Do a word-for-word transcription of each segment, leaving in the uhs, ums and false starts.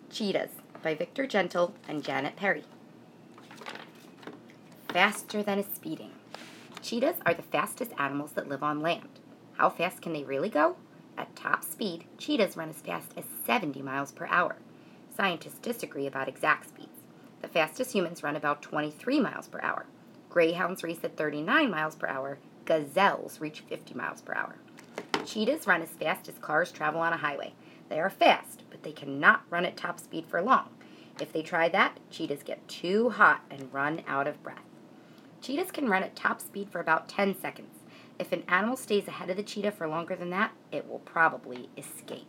Cheetahs by Victor Gentle and Janet Perry. Faster than a speeding. Cheetahs are the fastest animals that live on land. How fast can they really go? At top speed, cheetahs run as fast as seventy miles per hour. Scientists disagree about exact speeds. The fastest humans run about twenty-three miles per hour. Greyhounds race at thirty-nine miles per hour. Gazelles reach fifty miles per hour. Cheetahs run as fast as cars travel on a highway. They are fast, but they cannot run at top speed for long. If they try that, cheetahs get too hot and run out of breath. Cheetahs can run at top speed for about ten seconds. If an animal stays ahead of the cheetah for longer than that, it will probably escape.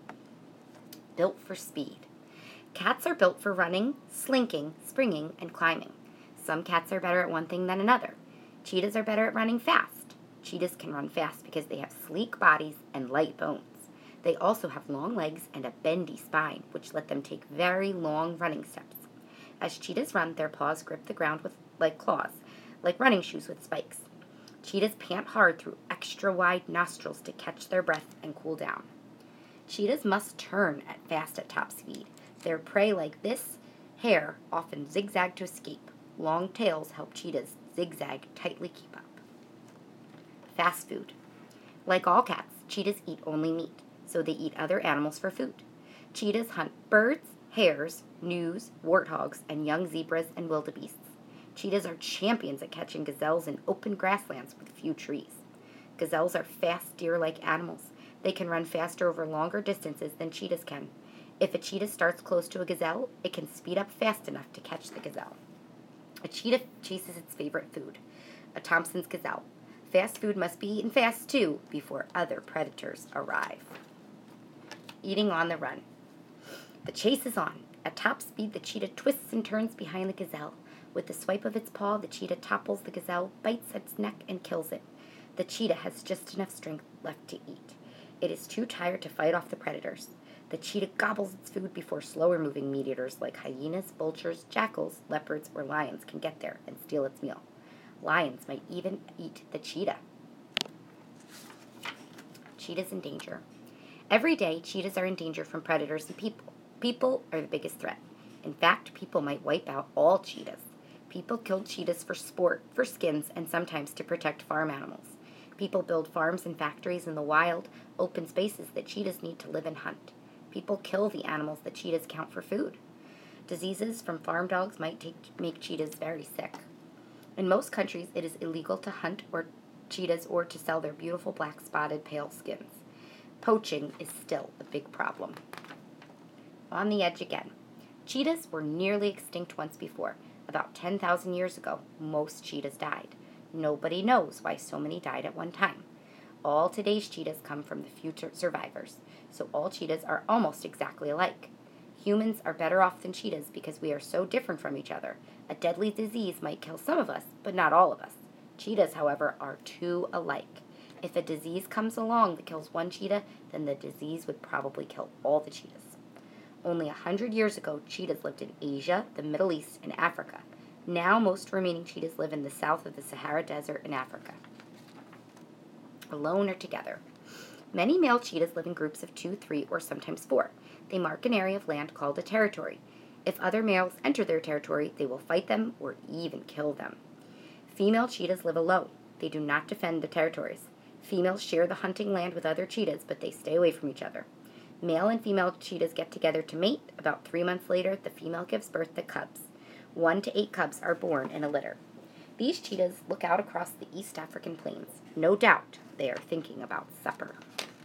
Built for speed. Cats are built for running, slinking, springing, and climbing. Some cats are better at one thing than another. Cheetahs are better at running fast. Cheetahs can run fast because they have sleek bodies and light bones. They also have long legs and a bendy spine, which let them take very long running steps. As cheetahs run, their paws grip the ground with like claws, like running shoes with spikes. Cheetahs pant hard through extra wide nostrils to catch their breath and cool down. Cheetahs must turn at fast at top speed. Their prey, like this hare, often zigzag to escape. Long tails help cheetahs zigzag tightly keep up. Fast food. Like all cats, cheetahs eat only meat, so they eat other animals for food. Cheetahs hunt birds, hares, gnus, warthogs, and young zebras and wildebeests. Cheetahs are champions at catching gazelles in open grasslands with few trees. Gazelles are fast deer-like animals. They can run faster over longer distances than cheetahs can. If a cheetah starts close to a gazelle, it can speed up fast enough to catch the gazelle. A cheetah chases its favorite food, a Thompson's gazelle. Fast food must be eaten fast, too, before other predators arrive. Eating on the run. The chase is on. At top speed, the cheetah twists and turns behind the gazelle. With the swipe of its paw, the cheetah topples the gazelle, bites its neck, and kills it. The cheetah has just enough strength left to eat. It is too tired to fight off the predators. The cheetah gobbles its food before slower-moving meat-eaters like hyenas, vultures, jackals, leopards, or lions can get there and steal its meal. Lions might even eat the cheetah. Cheetahs in danger. Every day, cheetahs are in danger from predators and people. People are the biggest threat. In fact, people might wipe out all cheetahs. People kill cheetahs for sport, for skins, and sometimes to protect farm animals. People build farms and factories in the wild, open spaces that cheetahs need to live and hunt. People kill the animals that cheetahs count for food. Diseases from farm dogs might take, make cheetahs very sick. In most countries, it is illegal to hunt or cheetahs or to sell their beautiful black spotted pale skins. Poaching is still a big problem. On the edge again. Cheetahs were nearly extinct once before. About ten thousand years ago, most cheetahs died. Nobody knows why so many died at one time. All today's cheetahs come from the future survivors, so all cheetahs are almost exactly alike. Humans are better off than cheetahs because we are so different from each other. A deadly disease might kill some of us, but not all of us. Cheetahs, however, are too alike. If a disease comes along that kills one cheetah, then the disease would probably kill all the cheetahs. Only a hundred years ago, cheetahs lived in Asia, the Middle East, and Africa. Now, most remaining cheetahs live in the south of the Sahara Desert in Africa. Alone or together. Many male cheetahs live in groups of two, three, or sometimes four. They mark an area of land called a territory. If other males enter their territory, they will fight them or even kill them. Female cheetahs live alone. They do not defend the territories. Females share the hunting land with other cheetahs, but they stay away from each other. Male and female cheetahs get together to mate. About three months later, the female gives birth to cubs. One to eight cubs are born in a litter. These cheetahs look out across the East African plains. No doubt they are thinking about supper.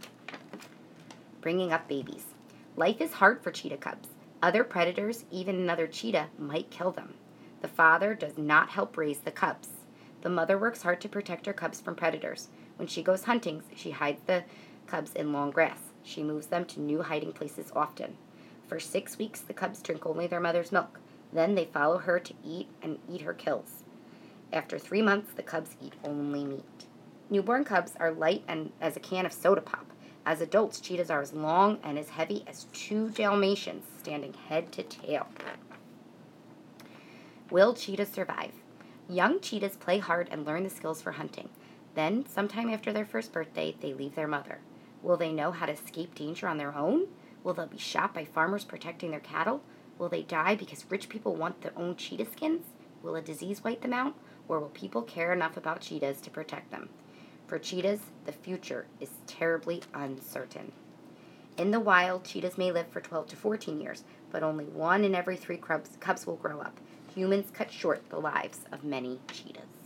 Bringing up babies. Life is hard for cheetah cubs. Other predators, even another cheetah, might kill them. The father does not help raise the cubs. The mother works hard to protect her cubs from predators. When she goes hunting, she hides the cubs in long grass. She moves them to new hiding places often. For six weeks, the cubs drink only their mother's milk. Then they follow her to eat and eat her kills. After three months, the cubs eat only meat. Newborn cubs are light and as a can of soda pop. As adults, cheetahs are as long and as heavy as two Dalmatians standing head to tail. Will cheetahs survive? Young cheetahs play hard and learn the skills for hunting. Then, sometime after their first birthday, they leave their mother. Will they know how to escape danger on their own? Will they be shot by farmers protecting their cattle? Will they die because rich people want their own cheetah skins? Will a disease wipe them out? Or will people care enough about cheetahs to protect them? For cheetahs, the future is terribly uncertain. In the wild, cheetahs may live for twelve to fourteen years, but only one in every three cubs, cubs will grow up. Humans cut short the lives of many cheetahs.